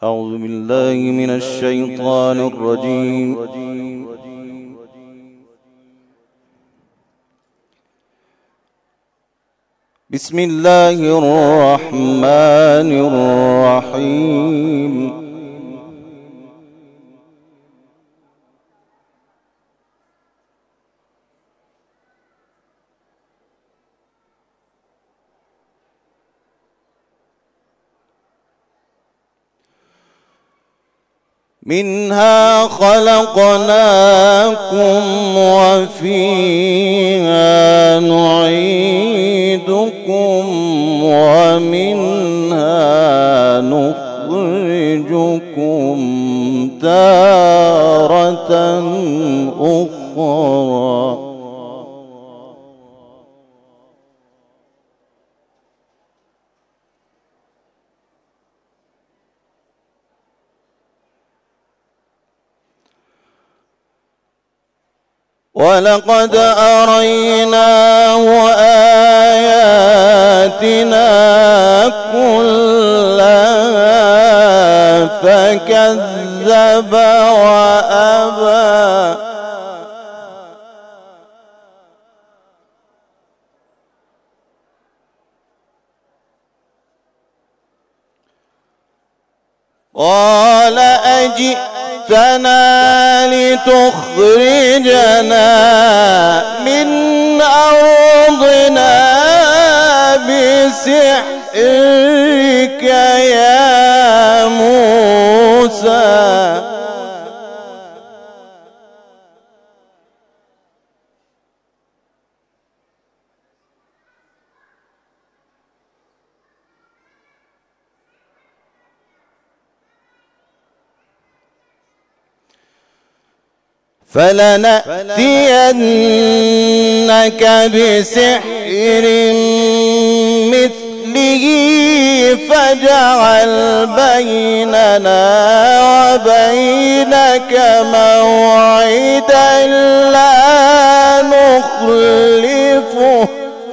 أعوذ بالله من الشيطان الرجيم. بسم الله الرحمن الرحيم. منها خلقناكم وفيها نعيدكم ومنها نخرجكم تارة أخرى. ولقد أريناه آياتنا كلها فكذب وأبى. قال أجئتنا لتخرجنا من أرضنا بسحرك يا موسى. فلنأتينك بسحر مثله فاجعل بيننا وبينك موعدا لا نخلفه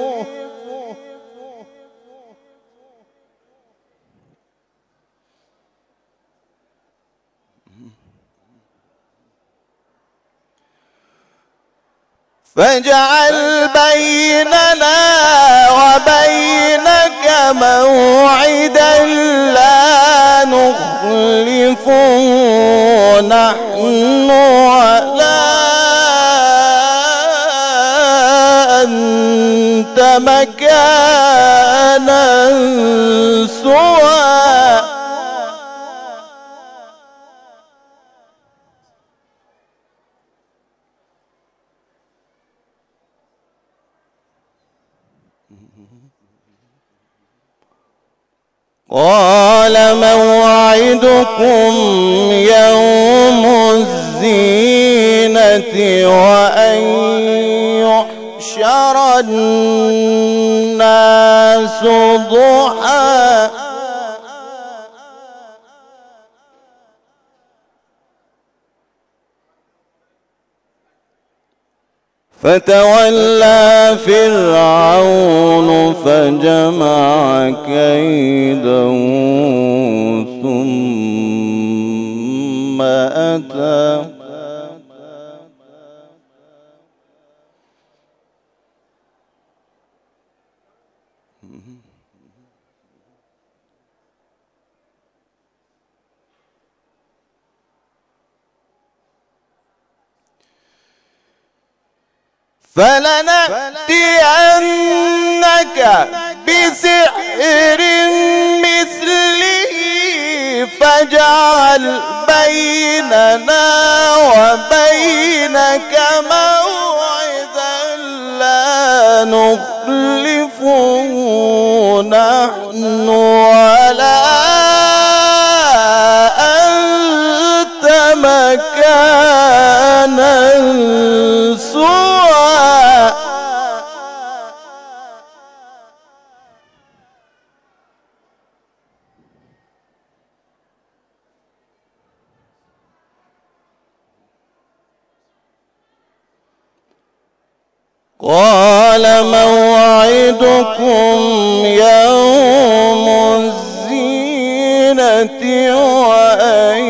فاجعل بيننا وبينك موعدا لا نخلفه نحن ولا أنت مكانا سوى. قال موعدكم يوم الزينة وأن يحشر الناس ضحى فتولى فرعون فجمع كيده ثم أتى فلنأتينك بسحر مثله فاجعل بيننا وبينك موعدا لا نخلفه نحن ولا أنت مكانا سوى. قال موعدكم يوم الزينة وأن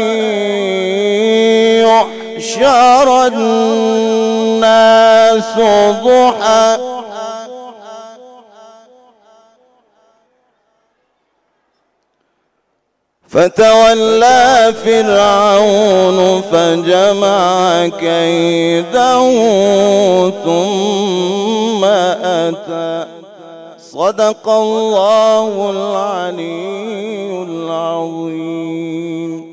يحشر الناس ضحى فتولى فرعون فجمع كيده ثم أتى. صدق الله العلي العظيم.